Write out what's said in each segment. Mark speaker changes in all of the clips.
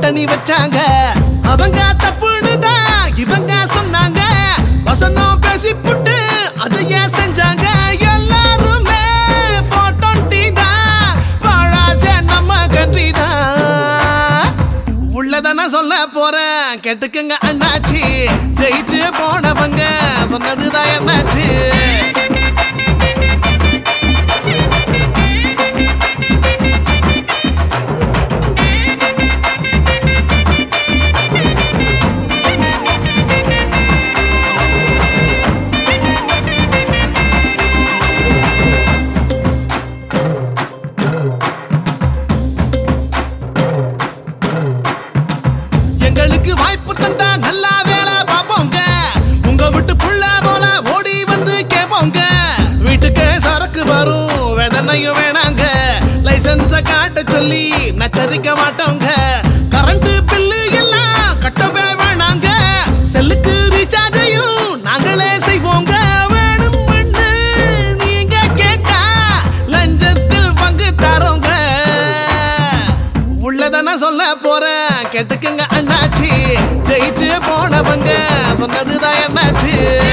Speaker 1: கூட்டணி வச்சாங்க. அவங்க தப்புனுதான் இவங்க சொன்னாங்க. வசனம் பேசி புட்டு அதையே செஞ்சாங்க. எல்லாருமே 420 தான், பாழாச்ச நம்ம கண்ட்ரி தான். உள்ளத நான் சொல்ல போறேன் கேட்டுக்குங்க அண்ணாச்சி. ஜெயிச்சு போனவங்க சொன்னதுதான் என்னாச்சு. எங்களுக்கு வாய்ப்பு தந்தா நல்லா வேலை பார்ப்போங்க. உங்க விட்டு புள்ள போல ஓடி வந்து கேட்போங்க. வீட்டுக்கு சரக்கு வரும் வேதனையும் வேணாங்க. லைசன்ஸ காட்ட சொல்லி நச்சரிக்க மாட்டோங்க. கரண்ட் பில்லு எல்லாம் கட்டவே வேணாங்க. செல்லுக்கு ரீசார்ஜையும் நாங்களே செய்வோங்க. வேணும்னு நீங்க கேட்டா லஞ்சத்தில் பங்கு தரோங்க. உள்ளத நான் சொல்ல போறேன் கேட்டுக்குங்க அண்ணாச்சி. ஜெயிச்சு போனவங்க சொன்னதுதான் என்னாச்சு.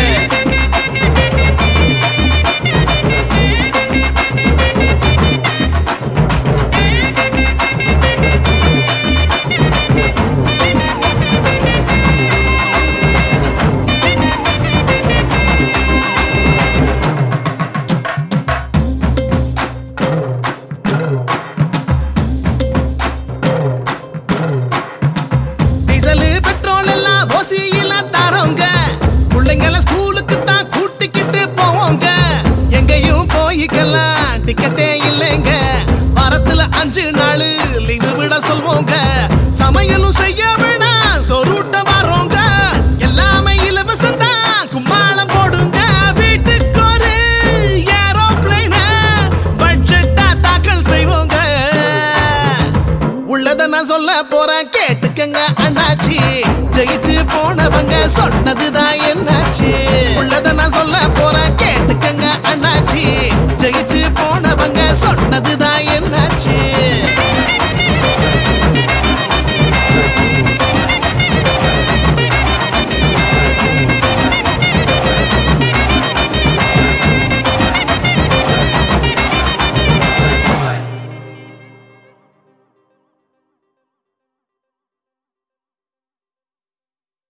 Speaker 1: பெட்ரோல் எல்லாம் ஓசியில தரோங்க. பிள்ளைங்கள ஸ்கூலுக்கு தான் கூட்டிக்கிட்டு போவோங்க. எங்கேயும் போய்க்கலாம் டிக்கெட்டே இல்லைங்க. வாரத்துல 5 நாள் லீவு விட சொல்வோங்க. சமையலும் செய்ய வேணாம் சொருட்ட வரோங்க. எல்லாமே இலவசம் தான் கும்மாளம் போடுங்க. வீட்டுக்கு ஒரு ஏரோப்ளைன பட்ஜெட்டா தாக்கல் செய்வோங்க. உள்ளத நான் சொல்ல போறேன் கேட்டுக்கங்க அண்ணாச்சி.